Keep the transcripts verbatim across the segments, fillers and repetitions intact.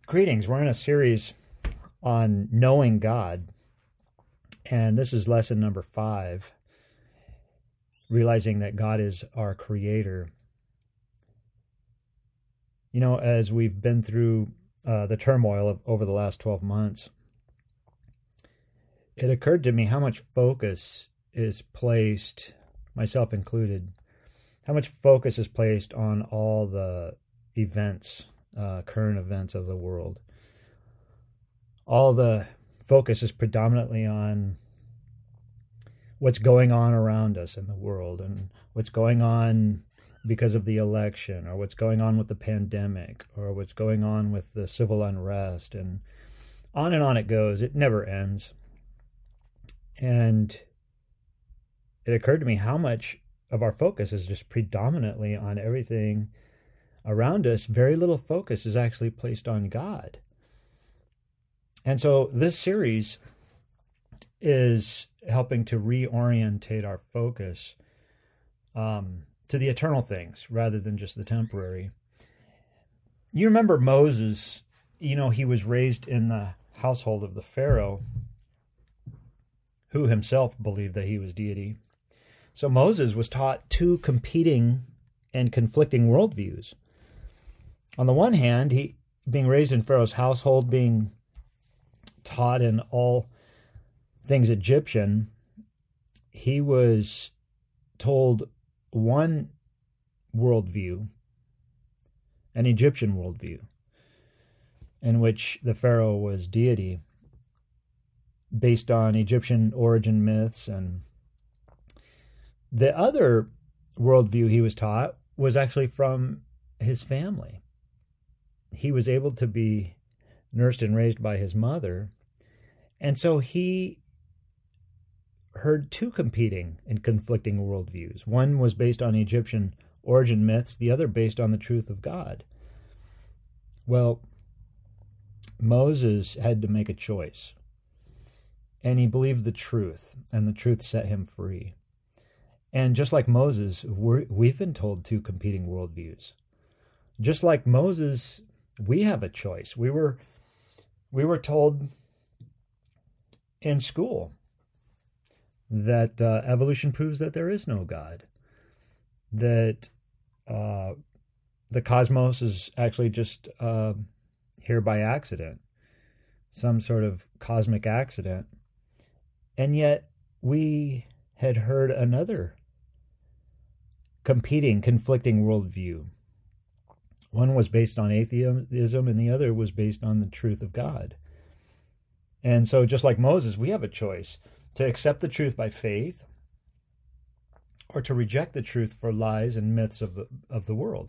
Greetings. We're in a series on knowing God, and this is lesson number five, realizing that God is our creator. You know, as we've been through uh, the turmoil of over the last twelve months, it occurred to me how much focus is placed, myself included, how much focus is placed on all the events, uh, current events of the world. All the focus is predominantly on what's going on around us in the world and what's going on because of the election, or what's going on with the pandemic, or what's going on with the civil unrest, and on and on it goes. It never ends. And it occurred to me how much of our focus is just predominantly on everything around us. Very little focus is actually placed on God. And so this series is helping to reorientate our focus um, to the eternal things rather than just the temporary. You remember Moses, you know, he was raised in the household of the Pharaoh, who himself believed that he was deity. So Moses was taught two competing and conflicting worldviews. On the one hand, he, being raised in Pharaoh's household, being taught in all things Egyptian, he was told one worldview, an Egyptian worldview, in which the Pharaoh was deity, based on Egyptian origin myths. And the other worldview he was taught was actually from his family. He was able to be nursed and raised by his mother, and so he heard two competing and conflicting worldviews. One was based on Egyptian origin myths, the other based on the truth of God. Well, Moses had to make a choice, and he believed the truth, and the truth set him free. And just like Moses, we're, we've been told two competing worldviews. Just like Moses, we have a choice. We were we were told in school that uh, evolution proves that there is no God, that uh, the cosmos is actually just uh, here by accident, some sort of cosmic accident. And yet we had heard another competing, conflicting worldview. One was based on atheism, and the other was based on the truth of God. And so just like Moses, we have a choice to accept the truth by faith or to reject the truth for lies and myths of the, of the world.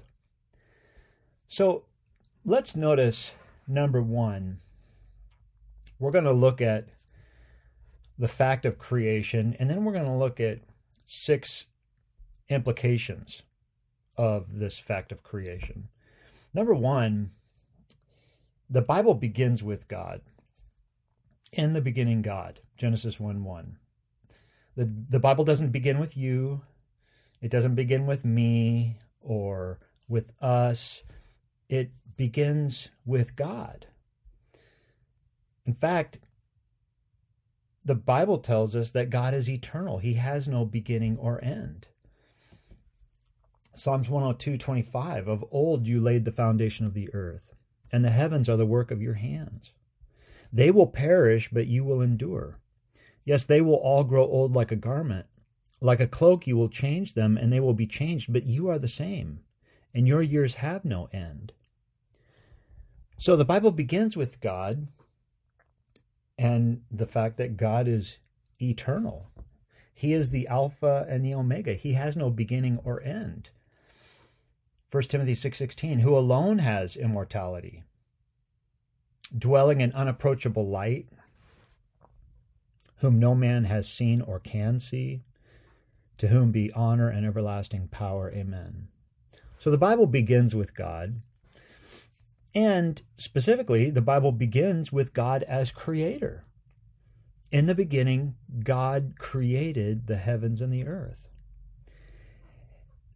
So let's notice, number one, we're going to look at the fact of creation, and then we're going to look at six implications of this fact of creation. Number one, the Bible begins with God. In the beginning, God. Genesis one one. The, the Bible doesn't begin with you. It doesn't begin with me or with us. It begins with God. In fact, the Bible tells us that God is eternal. He has no beginning or end. Psalms one oh two twenty-five, of old you laid the foundation of the earth, and the heavens are the work of your hands. They will perish, but you will endure. Yes, they will all grow old like a garment. Like a cloak you will change them, and they will be changed, but you are the same, and your years have no end. So the Bible begins with God and the fact that God is eternal. He is the Alpha and the Omega. He has no beginning or end. First Timothy six sixteen, who alone has immortality, dwelling in unapproachable light, whom no man has seen or can see, to whom be honor and everlasting power. Amen. So the Bible begins with God, and specifically, the Bible begins with God as creator. In the beginning, God created the heavens and the earth.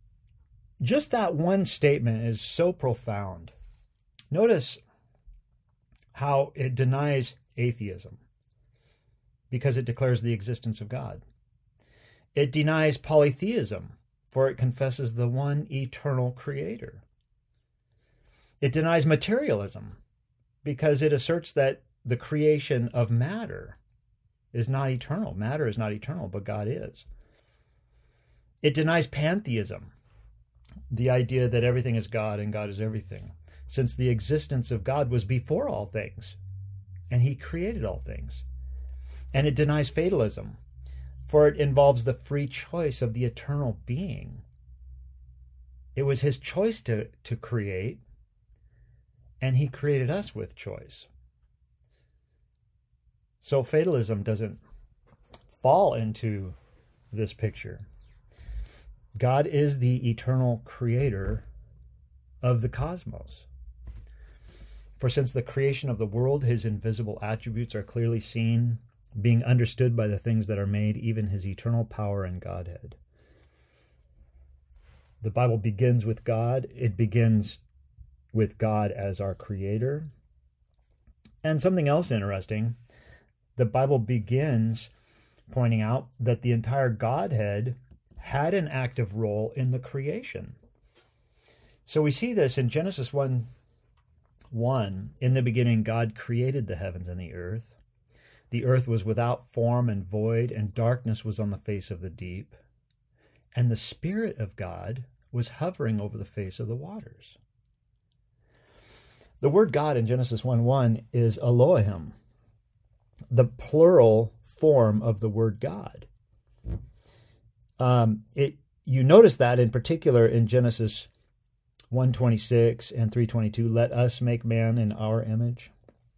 Just that one statement is so profound. Notice how it denies atheism because it declares the existence of God. It denies polytheism, for it confesses the one eternal creator. It denies materialism because it asserts that the creation of matter is not eternal. Matter is not eternal, but God is. It denies pantheism, the idea that everything is God and God is everything, since the existence of God was before all things, and he created all things. And it denies fatalism, for it involves the free choice of the eternal being. It was his choice to, to create, and he created us with choice. So fatalism doesn't fall into this picture. God is the eternal creator of the cosmos. For since the creation of the world, his invisible attributes are clearly seen, being understood by the things that are made, even his eternal power and Godhead. The Bible begins with God. It begins with God as our creator. And something else interesting, the Bible begins pointing out that the entire Godhead had an active role in the creation. So we see this in Genesis one one. In the beginning, God created the heavens and the earth. The earth was without form and void, and darkness was on the face of the deep. And the Spirit of God was hovering over the face of the waters. The word God in Genesis one one is Elohim, the plural form of the word God. Um, it you notice that in particular in Genesis one twenty-six and three twenty-two, let us make man in our image.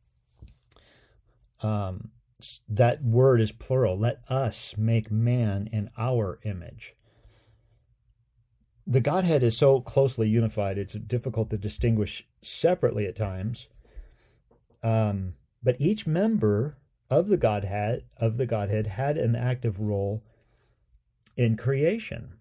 Um, that word is plural. Let us make man in our image. The Godhead is so closely unified, it's difficult to distinguish separately at times. Um, but each member of the Godhead of the Godhead had an active role in creation.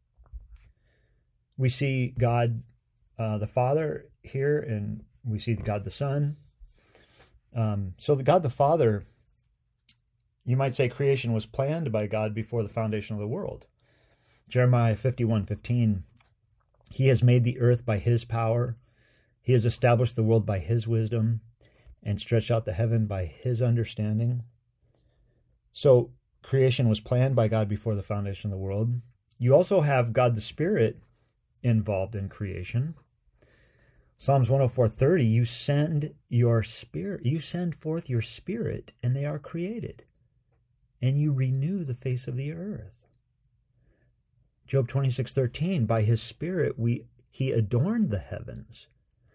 We see God uh, the Father here, and we see God the Son. Um, so the God the Father, you might say creation was planned by God before the foundation of the world. Jeremiah fifty-one fifteen, he has made the earth by his power. He has established the world by his wisdom and stretched out the heaven by his understanding. So creation was planned by God before the foundation of the world. You also have God the Spirit involved in creation. Psalms one oh four thirty, you send your spirit, you send forth your spirit, and they are created, and you renew the face of the earth. Job twenty-six thirteen, by his spirit we he adorned the heavens.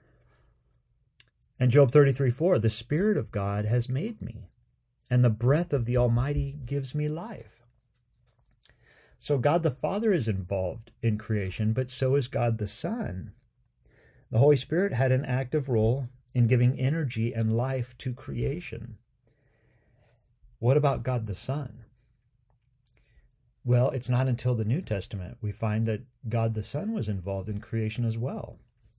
And Job thirty-three four, the Spirit of God has made me, and the breath of the Almighty gives me life. So God the Father is involved in creation, but so is God the Son. The Holy Spirit had an active role in giving energy and life to creation. What about God the Son? Well, it's not until the New Testament we find that God the Son was involved in creation as well.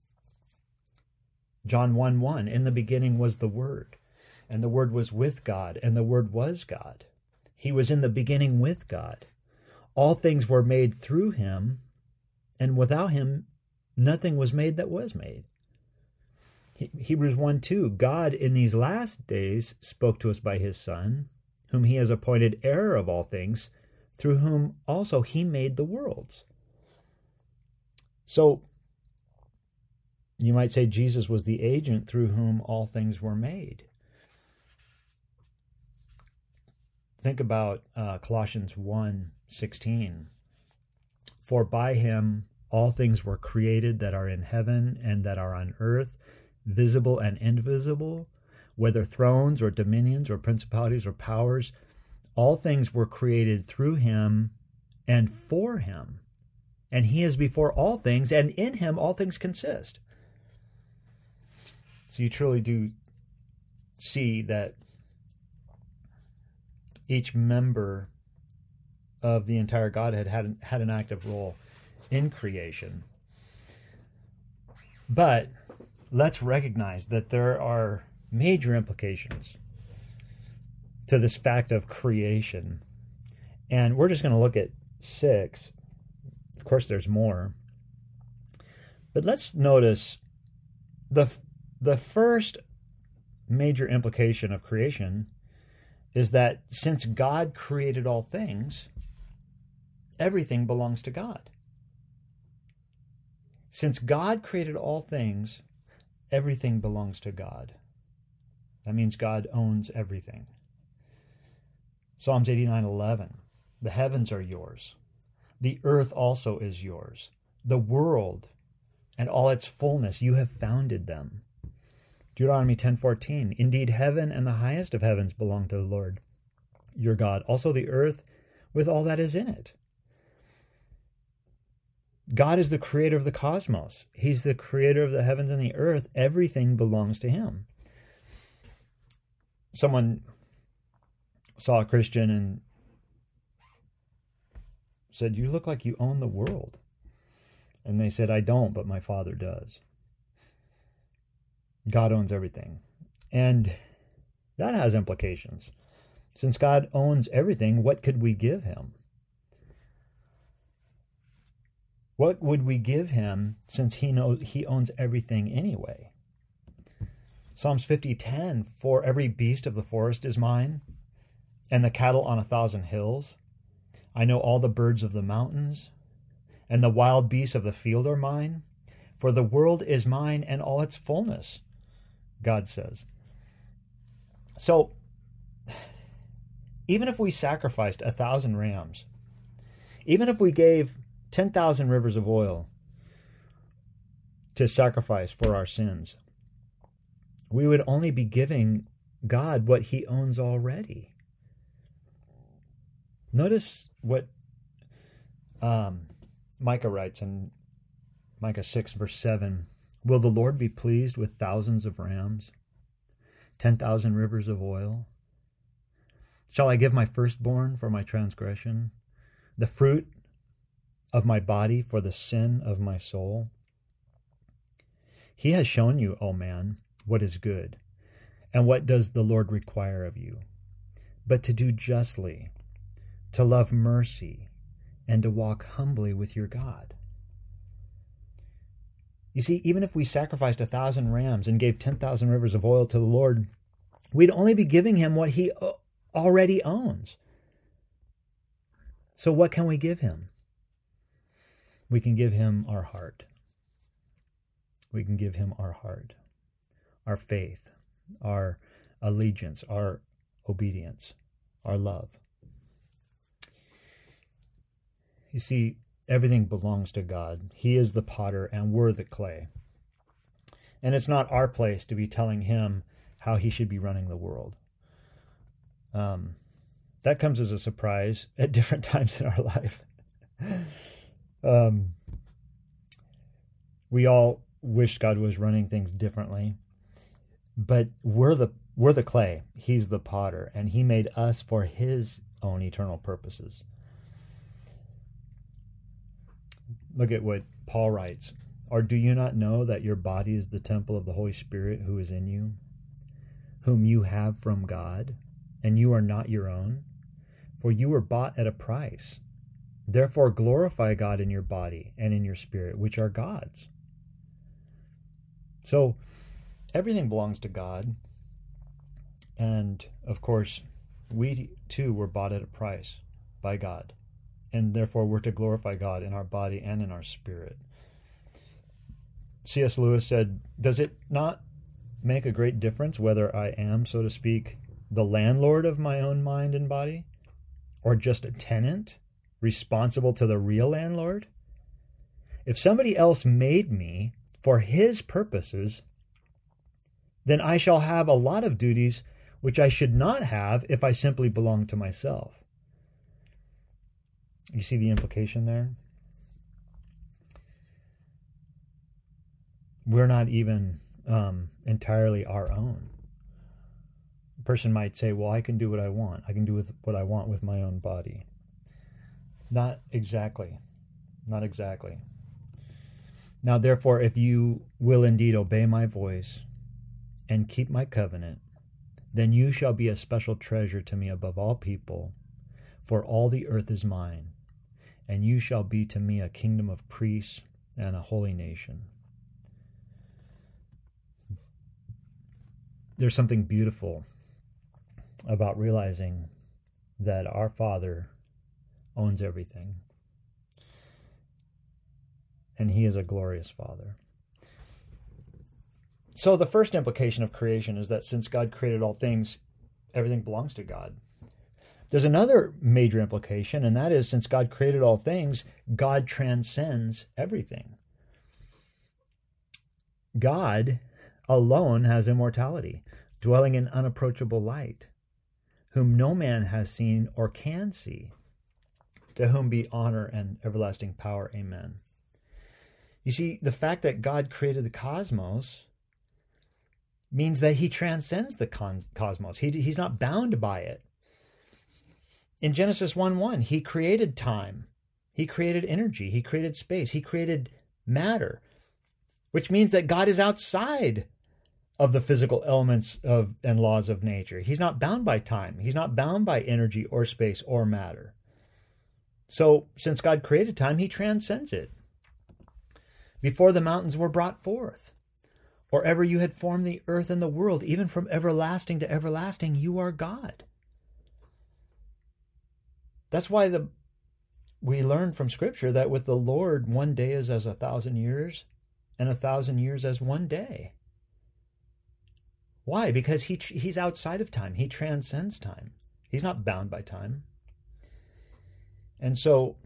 John one one, in the beginning was the Word, and the Word was with God, and the Word was God. He was in the beginning with God. All things were made through him, and without him nothing was made that was made. Hebrews one two, God in these last days spoke to us by his Son, whom he has appointed heir of all things, through whom also he made the worlds. So, you might say Jesus was the agent through whom all things were made. Think about uh, Colossians one sixteen. For by him all things were created that are in heaven and that are on earth, visible and invisible, whether thrones or dominions or principalities or powers. All things were created through him and for him. And he is before all things, and in him all things consist. So you truly do see that each member of the entire Godhead had, had an active role in creation. But let's recognize that there are major implications to this fact of creation. And we're just going to look at six. Of course, there's more. But let's notice the the first major implication of creation is that since God created all things, everything belongs to God. Since God created all things, everything belongs to God. That means God owns everything. Psalms eighty-nine eleven, the heavens are yours. The earth also is yours. The world and all its fullness, you have founded them. Deuteronomy ten fourteen, indeed heaven and the highest of heavens belong to the Lord your God, also the earth with all that is in it. God is the creator of the cosmos. He's the creator of the heavens and the earth. Everything belongs to him. Someone saw a Christian and said, you look like you own the world. And they said, I don't, but my Father does. God owns everything. And that has implications. Since God owns everything, what could we give him? What would we give him since he knows he owns everything anyway? Psalms fifty ten, for every beast of the forest is mine, and the cattle on a thousand hills. I know all the birds of the mountains, and the wild beasts of the field are mine. For the world is mine and all its fullness, God says. So, even if we sacrificed a thousand rams, even if we gave ten thousand rivers of oil to sacrifice for our sins, we would only be giving God what he owns already. Notice what um, Micah writes in Micah six, verse seven. Will the Lord be pleased with thousands of rams, ten thousand rivers of oil? Shall I give my firstborn for my transgression, the fruit of my body for the sin of my soul? He has shown you, O man, what is good, and what does the Lord require of you, but to do justly, to love mercy, and to walk humbly with your God. You see, even if we sacrificed a thousand rams and gave ten thousand rivers of oil to the Lord, we'd only be giving him what he already owns. So what can we give him? We can give him our heart. We can give him our heart, our faith, our allegiance, our obedience, our love. You see, everything belongs to God. He is the potter and we're the clay. And it's not our place to be telling him how he should be running the world. Um, that comes as a surprise at different times in our life. um, we all wish God was running things differently, but we're the we're the clay. He's the potter, and he made us for his own eternal purposes. Look at what Paul writes. Or do you not know that your body is the temple of the Holy Spirit who is in you, whom you have from God, and you are not your own? For you were bought at a price. Therefore glorify God in your body and in your spirit, which are God's. So everything belongs to God. And of course, we too were bought at a price by God. And therefore we're to glorify God in our body and in our spirit. C S Lewis said, does it not make a great difference whether I am, so to speak, the landlord of my own mind and body, or just a tenant responsible to the real landlord? If somebody else made me for his purposes, then I shall have a lot of duties which I should not have if I simply belonged to myself. You see the implication there? We're not even um, entirely our own. A person might say, well, I can do what I want. I can do with what I want with my own body. Not exactly. Not exactly. Now, therefore, if you will indeed obey my voice, and keep my covenant, then you shall be a special treasure to me above all people, for all the earth is mine, and you shall be to me a kingdom of priests and a holy nation. There's something beautiful about realizing that our Father owns everything, and He is a glorious Father. So the first implication of creation is that since God created all things, everything belongs to God. There's another major implication, and that is since God created all things, God transcends everything. God alone has immortality, dwelling in unapproachable light, whom no man has seen or can see, to whom be honor and everlasting power. Amen. You see, the fact that God created the cosmos means that He transcends the con- cosmos. He, he's not bound by it. In Genesis one one, He created time. He created energy. He created space. He created matter, which means that God is outside of the physical elements of and laws of nature. He's not bound by time. He's not bound by energy or space or matter. So, since God created time, He transcends it. Before the mountains were brought forth, or ever you had formed the earth and the world, even from everlasting to everlasting, you are God. That's why the we learn from Scripture that with the Lord, one day is as a thousand years, and a thousand years as one day. Why? Because he he's outside of time. He transcends time. He's not bound by time. And so,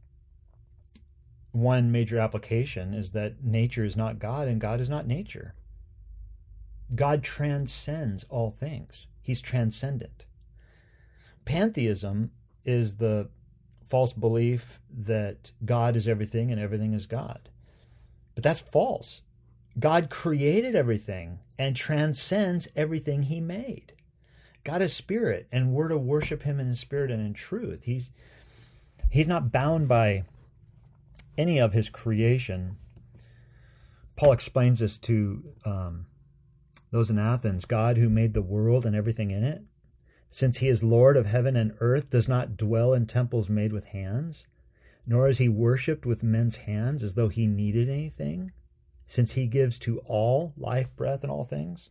one major application is that nature is not God and God is not nature. God transcends all things. He's transcendent. Pantheism is the false belief that God is everything and everything is God. But that's false. God created everything and transcends everything He made. God is spirit, and we're to worship Him in His spirit and in truth. He's He's not bound by any of His creation. Paul explains this to um, those in Athens. God, who made the world and everything in it, since He is Lord of heaven and earth, does not dwell in temples made with hands, nor is He worshipped with men's hands as though He needed anything, since He gives to all life, breath, and all things.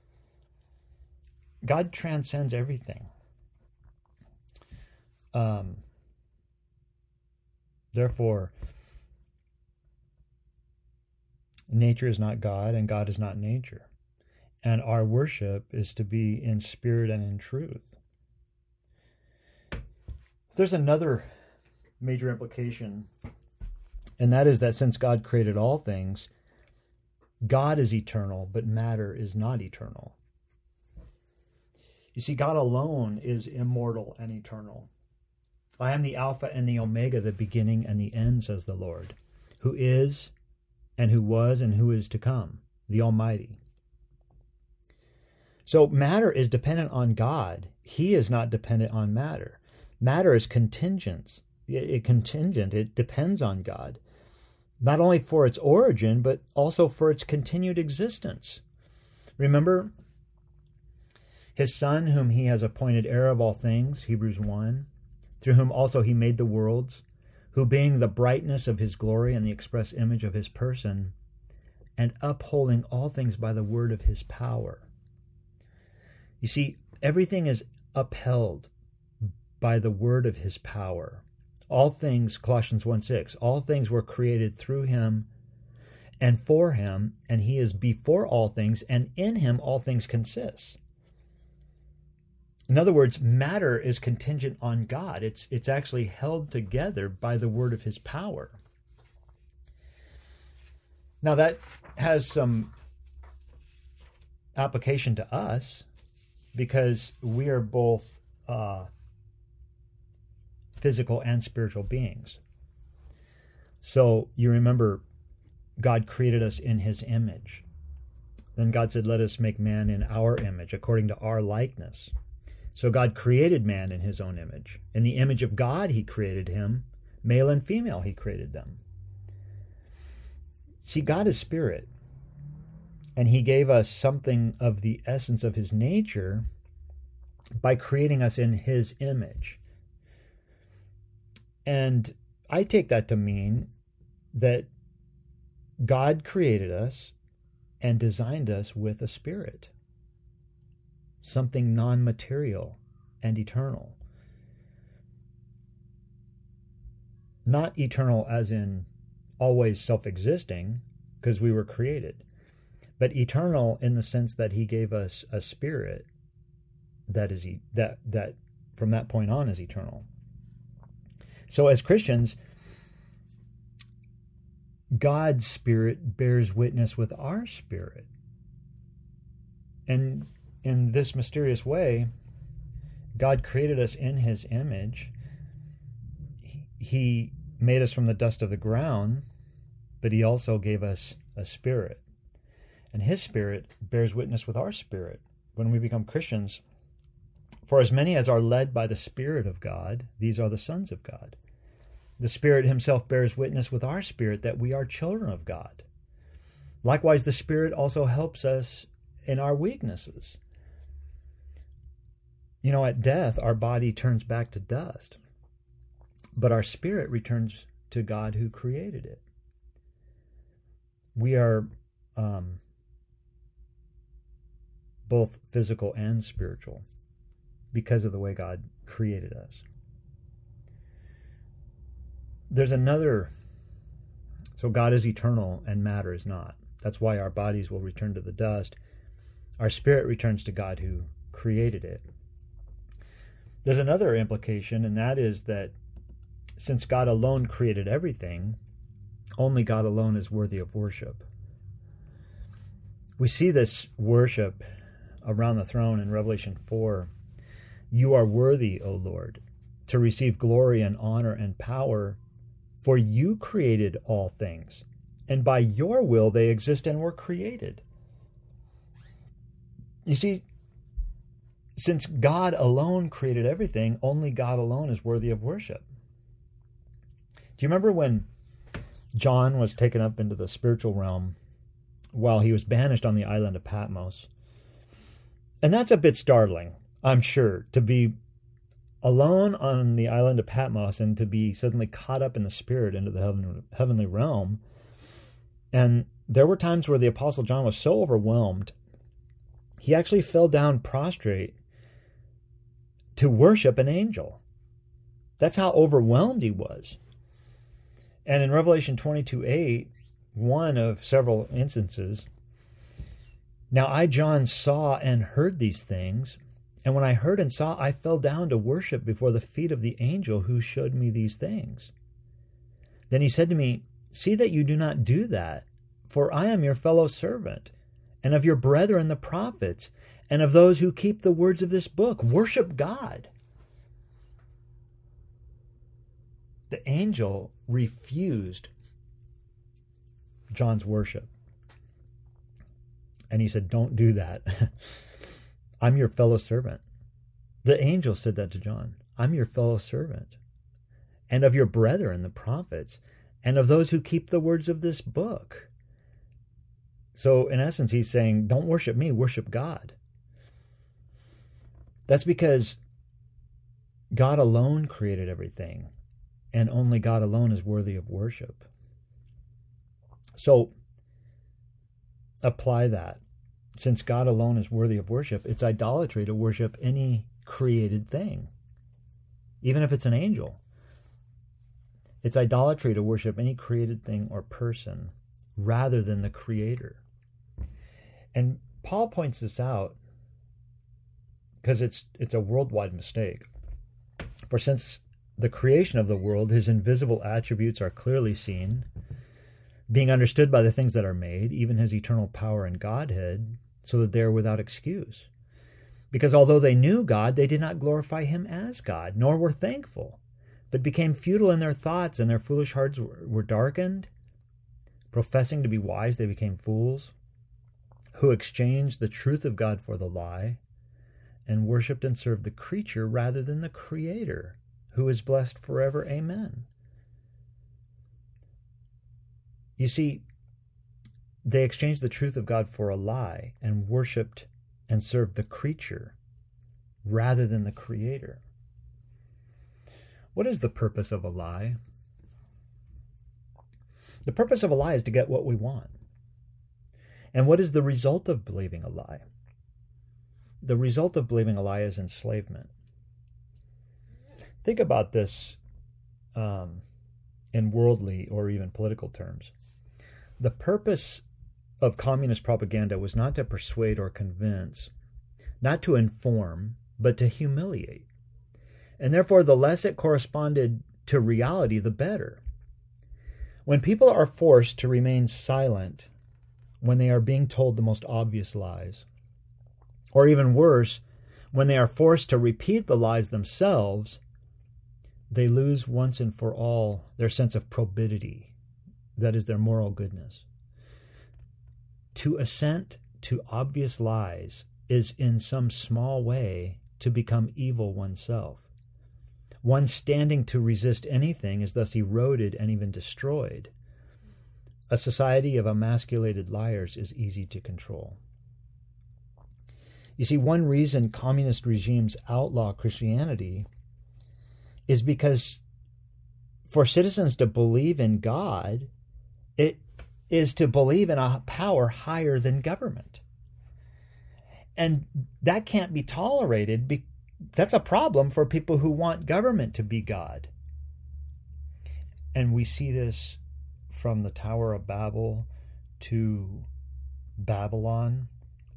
God transcends everything. Um, therefore, nature is not God, and God is not nature. And our worship is to be in spirit and in truth. There's another major implication, and that is that since God created all things, God is eternal, but matter is not eternal. You see, God alone is immortal and eternal. I am the Alpha and the Omega, the beginning and the end, says the Lord, who is and who was and who is to come, the Almighty. So matter is dependent on God. He is not dependent on matter. Matter is contingent. It, it contingent. It depends on God, not only for its origin, but also for its continued existence. Remember, His Son, whom He has appointed heir of all things, Hebrews one, through whom also He made the worlds, who being the brightness of His glory and the express image of His person, and upholding all things by the word of His power. You see, everything is upheld by the word of His power. All things, Colossians one six, all things were created through Him and for Him, and He is before all things, and in Him all things consist. In other words, matter is contingent on God. It's, it's actually held together by the word of His power. Now that has some application to us, because we are both uh, physical and spiritual beings. So you remember, God created us in His image. Then God said, let us make man in our image, according to our likeness. So God created man in His own image. In the image of God He created him. Male and female He created them. See, God is spirit. And he gave us something of the essence of his nature by creating us in his image. And I take that to mean that God created us and designed us with a spirit, something non-material and eternal. Not eternal as in always self-existing, because we were created, but eternal in the sense that he gave us a spirit that is that that from that point on is eternal. So as Christians, God's Spirit bears witness with our spirit. And in this mysterious way, God created us in his image. He made us from the dust of the ground, but he also gave us a spirit. And his spirit bears witness with our spirit when we become Christians. For as many as are led by the Spirit of God, these are the sons of God. The Spirit himself bears witness with our spirit that we are children of God. Likewise, the Spirit also helps us in our weaknesses. You know, at death, our body turns back to dust, but our spirit returns to God who created it. We are um, both physical and spiritual because of the way God created us. There's another, so God is eternal and matter is not. That's why our bodies will return to the dust. Our spirit returns to God who created it. There's another implication, and that is that since God alone created everything, only God alone is worthy of worship. We see this worship around the throne in Revelation four. You are worthy, O Lord, to receive glory and honor and power, for you created all things, and by your will they exist and were created. You see, since God alone created everything, only God alone is worthy of worship. Do you remember when John was taken up into the spiritual realm while he was banished on the island of Patmos? And that's a bit startling, I'm sure, to be alone on the island of Patmos and to be suddenly caught up in the spirit into the heaven, heavenly realm. And there were times where the Apostle John was so overwhelmed, he actually fell down prostrate to worship an angel. That's how overwhelmed he was. And in Revelation twenty-two eight, one of several instances, now I, John, saw and heard these things, and when I heard and saw, I fell down to worship before the feet of the angel who showed me these things. Then he said to me, see that you do not do that, for I am your fellow servant, and of your brethren the prophets, and of those who keep the words of this book. Worship God. The angel refused John's worship. And he said, don't do that. I'm your fellow servant. The angel said that to John. I'm your fellow servant. And of your brethren, the prophets, and of those who keep the words of this book. So in essence, he's saying, don't worship me, worship God. That's because God alone created everything, and only God alone is worthy of worship. So apply that. Since God alone is worthy of worship, it's idolatry to worship any created thing, even if it's an angel. It's idolatry to worship any created thing or person rather than the Creator. And Paul points this out because it's it's a worldwide mistake. For since the creation of the world, his invisible attributes are clearly seen, being understood by the things that are made, even his eternal power and Godhead, so that they are without excuse. Because although they knew God, they did not glorify him as God, nor were thankful, but became futile in their thoughts, and their foolish hearts were darkened. Professing to be wise, they became fools, who exchanged the truth of God for the lie, and worshipped and served the creature rather than the Creator, who is blessed forever. Amen. You see, they exchanged the truth of God for a lie and worshipped and served the creature rather than the Creator. What is the purpose of a lie? The purpose of a lie is to get what we want. And what is the result of believing a lie? The result of believing a lie is enslavement. Think about this um, in worldly or even political terms. The purpose of communist propaganda was not to persuade or convince, not to inform, but to humiliate. And therefore, the less it corresponded to reality, the better. When people are forced to remain silent when they are being told the most obvious lies, or even worse, when they are forced to repeat the lies themselves, they lose once and for all their sense of probity, that is, their moral goodness. To assent to obvious lies is in some small way to become evil oneself. One standing to resist anything is thus eroded and even destroyed. A society of emasculated liars is easy to control. You see, one reason communist regimes outlaw Christianity is because for citizens to believe in God, it is to believe in a power higher than government. And that can't be tolerated. Be- that's a problem for people who want government to be God. And we see this from the Tower of Babel to Babylon.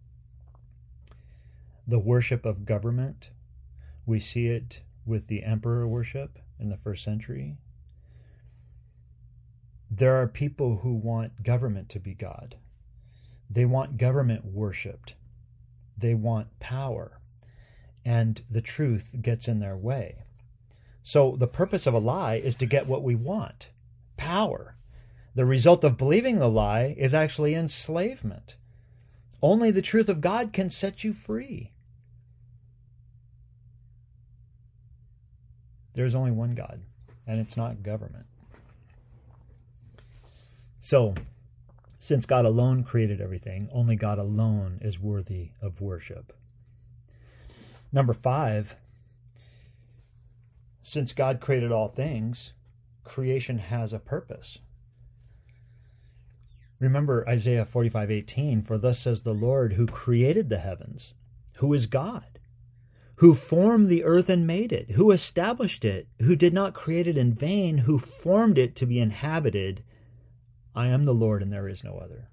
The worship of government, we see it with the emperor worship in the first century. There are people who want government to be God. They want government worshipped. They want power. And the truth gets in their way. So the purpose of a lie is to get what we want, power. The result of believing the lie is actually enslavement. Only the truth of God can set you free. There's only one God, and it's not government. So, since God alone created everything, only God alone is worthy of worship. Number five, since God created all things, creation has a purpose. Remember Isaiah forty-five eighteen, for thus says the Lord who created the heavens, who is God, who formed the earth and made it, who established it, who did not create it in vain, who formed it to be inhabited. I am the Lord and there is no other.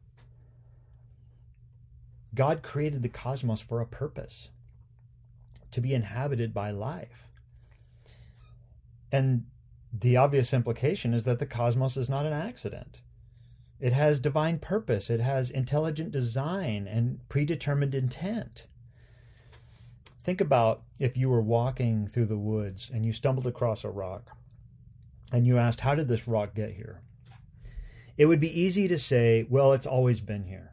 God created the cosmos for a purpose, to be inhabited by life. And the obvious implication is that the cosmos is not an accident. It has divine purpose. It has intelligent design and predetermined intent. Think about if you were walking through the woods and you stumbled across a rock and you asked, how did this rock get here? It would be easy to say, well, it's always been here.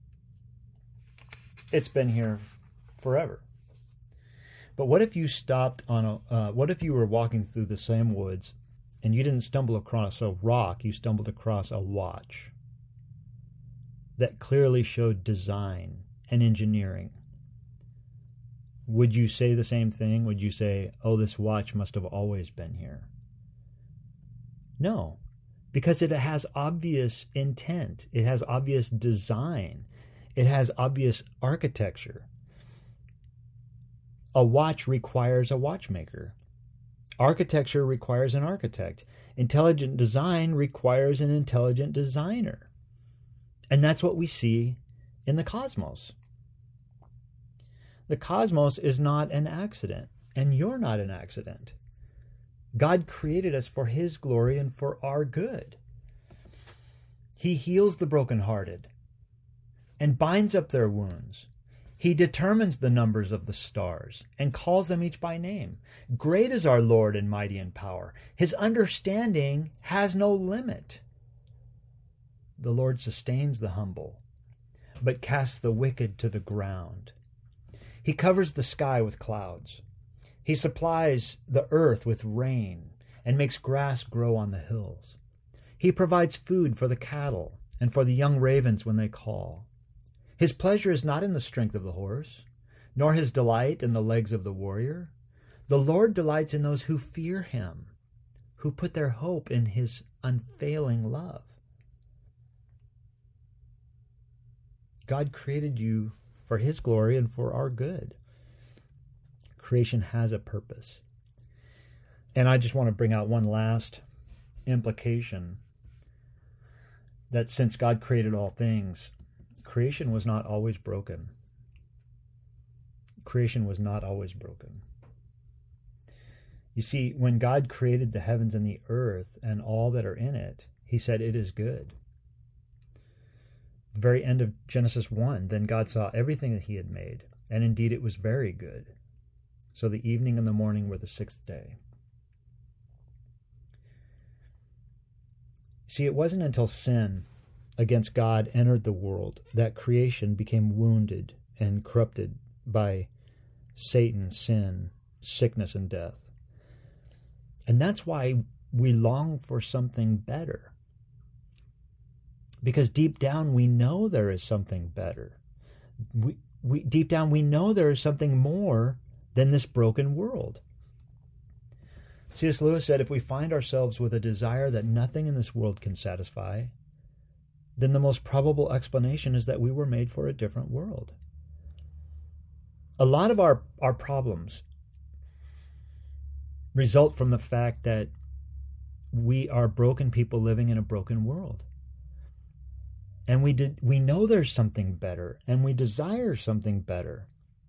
It's been here forever. But what if you stopped on a, uh, what if you were walking through the same woods and you didn't stumble across a rock, you stumbled across a watch that clearly showed design and engineering? Would you say the same thing? Would you say, oh, this watch must have always been here? No, because it has obvious intent. It has obvious design. It has obvious architecture. A watch requires a watchmaker. Architecture requires an architect. Intelligent design requires an intelligent designer. And that's what we see in the cosmos. The cosmos is not an accident, and you're not an accident. God created us for His glory and for our good. He heals the brokenhearted and binds up their wounds. He determines the numbers of the stars and calls them each by name. Great is our Lord and mighty in power. His understanding has no limit. The Lord sustains the humble, but casts the wicked to the ground. He covers the sky with clouds. He supplies the earth with rain and makes grass grow on the hills. He provides food for the cattle and for the young ravens when they call. His pleasure is not in the strength of the horse, nor his delight in the legs of the warrior. The Lord delights in those who fear him, who put their hope in his unfailing love. God created you for his glory and for our good. Creation has a purpose. And I just want to bring out one last implication, that since God created all things, creation was not always broken. Creation was not always broken. You see, when God created the heavens and the earth and all that are in it, he said it is good. The very end of Genesis one, then God saw everything that he had made, and indeed it was very good. So the evening and the morning were the sixth day. See, it wasn't until sin against God entered the world that creation became wounded and corrupted by Satan, sin, sickness, and death. And that's why we long for something better. Because deep down we know there is something better. We, we, deep down we know there is something more than this broken world. C S Lewis said, if we find ourselves with a desire that nothing in this world can satisfy, then the most probable explanation is that we were made for a different world. A lot of our, our problems result from the fact that we are broken people living in a broken world. And we did we know there's something better, and we desire something better.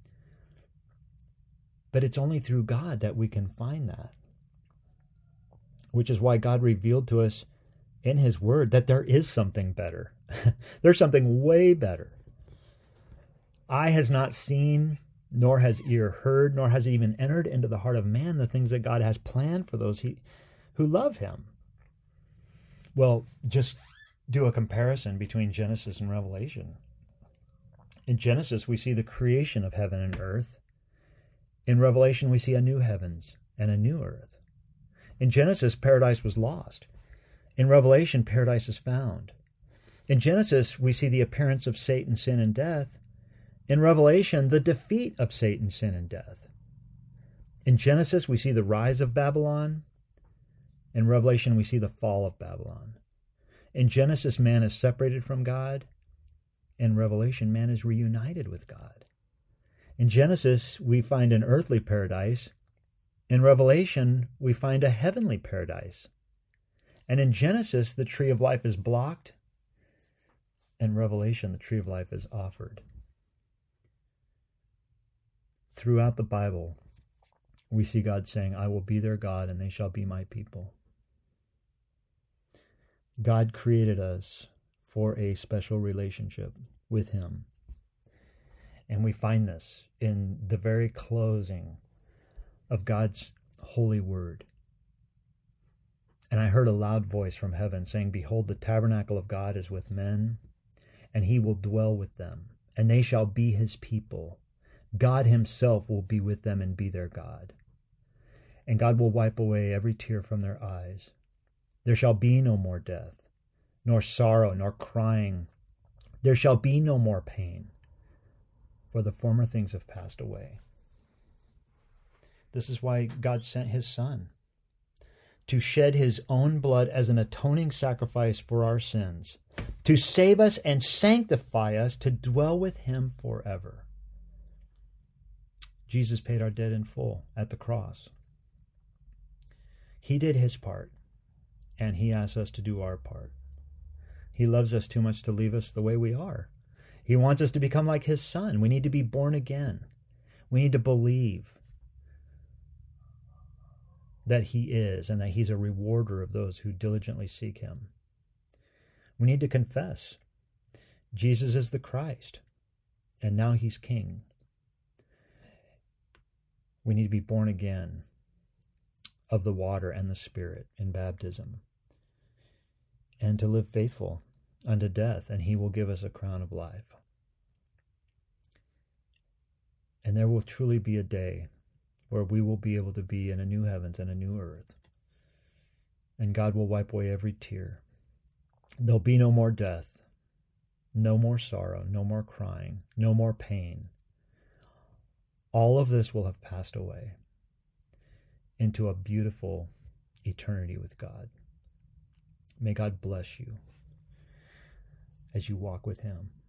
But it's only through God that we can find that. Which is why God revealed to us in his word that there is something better. There's something way better. Eye has not seen, nor has ear heard, nor has it even entered into the heart of man the things that God has planned for those he, who love him. Well, just do a comparison between Genesis and Revelation. In Genesis, we see the creation of heaven and earth. In Revelation, we see a new heavens and a new earth. In Genesis, paradise was lost. In Revelation, paradise is found. In Genesis, we see the appearance of Satan, sin, and death. In Revelation, the defeat of Satan, sin, and death. In Genesis, we see the rise of Babylon. In Revelation, we see the fall of Babylon. In Genesis, man is separated from God. In Revelation, man is reunited with God. In Genesis, we find an earthly paradise. In Revelation, we find a heavenly paradise. And in Genesis, the tree of life is blocked. In Revelation, the tree of life is offered. Throughout the Bible, we see God saying, I will be their God, and they shall be my people. God created us for a special relationship with him. And we find this in the very closing of God's holy word. And I heard a loud voice from heaven saying, behold, the tabernacle of God is with men, and he will dwell with them, and they shall be his people. God himself will be with them and be their God. And God will wipe away every tear from their eyes. There shall be no more death, nor sorrow, nor crying. There shall be no more pain, for the former things have passed away. This is why God sent his Son, to shed his own blood as an atoning sacrifice for our sins, to save us and sanctify us, to dwell with him forever. Jesus paid our debt in full at the cross. He did his part, and he asks us to do our part. He loves us too much to leave us the way we are. He wants us to become like his Son. We need to be born again. We need to believe that he is, and that he's a rewarder of those who diligently seek him. We need to confess Jesus is the Christ, and now he's King. We need to be born again of the water and the Spirit in baptism, and to live faithful unto death, and he will give us a crown of life. And there will truly be a day where we will be able to be in a new heavens and a new earth. And God will wipe away every tear. There'll be no more death. No more sorrow, no more crying, no more pain. All of this will have passed away into a beautiful eternity with God. May God bless you as you walk with Him.